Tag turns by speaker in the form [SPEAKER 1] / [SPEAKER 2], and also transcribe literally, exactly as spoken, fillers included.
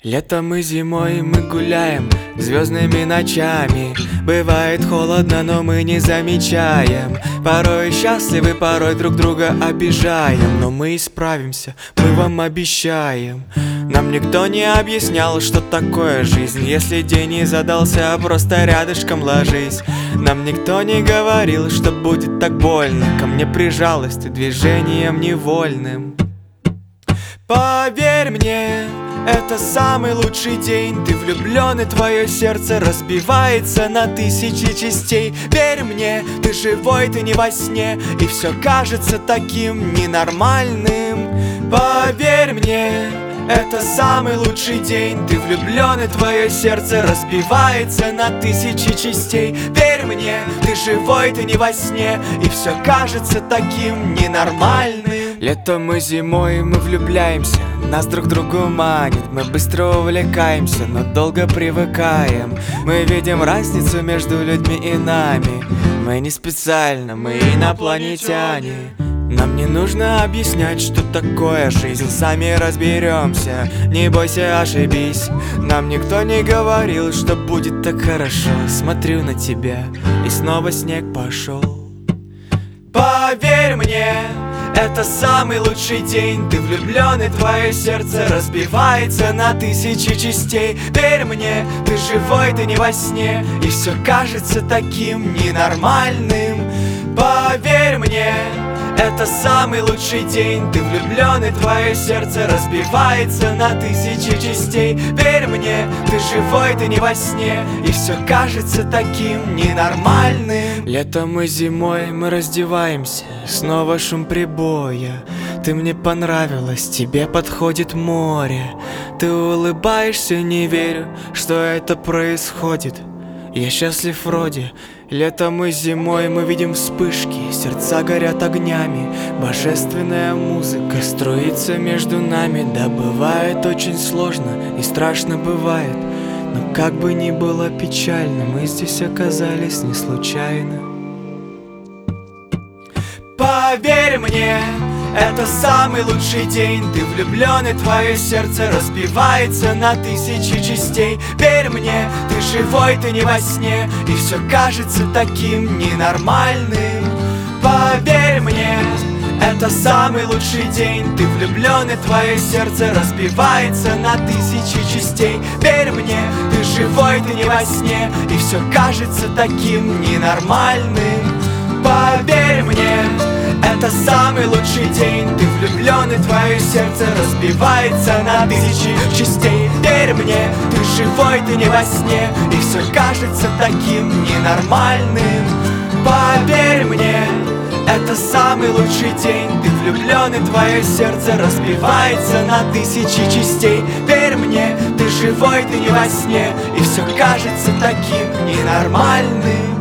[SPEAKER 1] Летом и зимой мы гуляем звездными ночами. Бывает холодно, но мы не замечаем. Порой счастливы, порой друг друга обижаем. Но мы исправимся, мы вам обещаем. Нам никто не объяснял, что такое жизнь. Если день не задался, просто рядышком ложись. Нам никто не говорил, что будет так больно. Ко мне прижалась ты движением невольным. Поверь мне, это самый лучший день. Ты влюблен, и твое сердце разбивается на тысячи частей. Верь мне, ты живой, ты не во сне, и все кажется таким ненормальным. Поверь мне, это самый лучший день. Ты влюблен, и твое сердце разбивается на тысячи частей. Верь мне, ты живой, ты не во сне, и все кажется таким ненормальным. Летом и зимой мы влюбляемся, нас друг к другу манит. Мы быстро увлекаемся, но долго привыкаем. Мы видим разницу между людьми и нами. Мы не специально, мы инопланетяне. Нам не нужно объяснять, что такое жизнь. Сами разберемся, не бойся, ошибись. Нам никто не говорил, что будет так хорошо. Смотрю на тебя, и снова снег пошел. Поверь мне, это самый лучший день. Ты влюблен, и твое сердце разбивается на тысячи частей. Верь мне, ты живой, ты не во сне, и все кажется таким ненормальным. Поверь мне, это самый лучший день. Ты влюблен, и твое сердце разбивается на тысячи частей. Верь мне, ты живой, ты не во сне, и все кажется таким ненормальным. Летом и зимой мы раздеваемся, снова шум прибоя. Ты мне понравилась, тебе подходит море. Ты улыбаешься, не верю, что это происходит. Я счастлив вроде. Летом и зимой мы видим вспышки, сердца горят огнями. Божественная музыка струится между нами. Да, бывает очень сложно и страшно бывает, но как бы ни было печально, мы здесь оказались не случайно. Поверь мне, это самый лучший день. Ты влюблен, и твое сердце разбивается на тысячи частей. Верь мне, ты живой, ты не во сне, и все кажется таким ненормальным. Поверь мне, это самый лучший день. Ты влюблен, и твое сердце разбивается на тысячи частей. Верь мне, ты живой, ты не во сне, и все кажется таким ненормальным. Поверь мне, это самый лучший день. Ты влюблен, и твое сердце разбивается на тысячи частей. Верь мне, ты живой, ты не во сне, и все кажется таким ненормальным. Поверь мне, это самый лучший день. Ты влюблен, и твое сердце разбивается на тысячи частей. Верь мне, ты живой, ты не во сне, и все кажется таким ненормальным.